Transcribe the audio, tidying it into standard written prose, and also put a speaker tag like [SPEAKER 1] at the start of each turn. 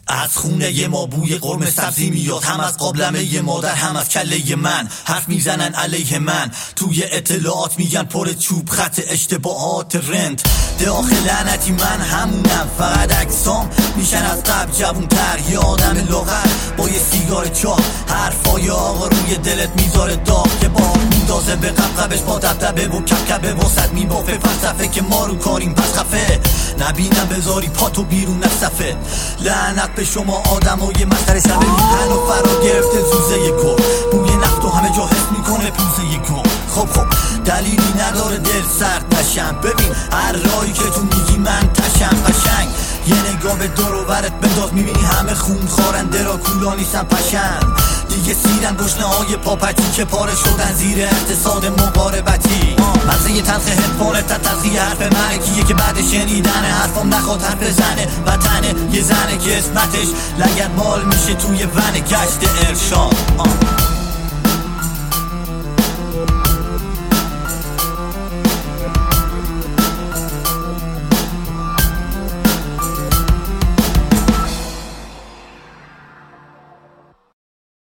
[SPEAKER 1] از خونه ما بوی قرمه سبزی میاد، هم از قابلمه مادر هم از کله من. حرف میزنن علیه من، توی اطلاعات میگن پر چوب خط اشتباهات رند. داخل لعنتی من همونم، فقط عکسام میشن از قبل جوونتر. یه آدم لاغر با یه سیگار چاق، حرفای آقا روی دلت میذاره داغ. که با میندازه به قبقبش با دبدبه و کبکبه، واسط میبافه فلسفه که ما رو کاریم پس خفه. نبینم بذاری پاتو بیرون از صفه. لعنت به شما آدمای مسخره شبه، میهن و فرا گرفته زوزه گل. بوی نفت و همه جا حس میکنه پوزه گل. خب دلیلی نداره دل سرد نشم. ببین هر راهی که تو میگی من تشم قشنگ. یه نگاه به دور و برت بنداز، میبینی همه خون خارنده را کولا نیستن پشم. دیگه سیرن گشنه های پاپتی که پاره شدن زیر اقتصاد مقاربتی. مزه تلخ هدفونه تا تلخی حرف مرکیه که بعد شنیدن حرفم نخواد حرف زنه. وطنه یه زنه که اسمتش لگد مال میشه توی ون گشت ارشاد.